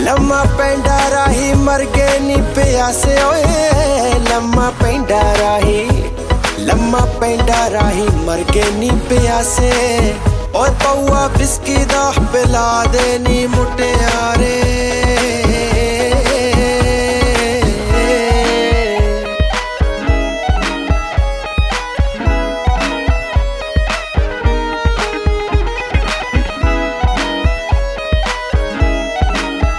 लम्मा पैंडा राही मर गए नी प्यासे ओए लम्मा पैंडा राही लम्मा पैंडा राही मर गए नी प्यासे और पौआ बिस्की दा पिला दे नी मुटियारे।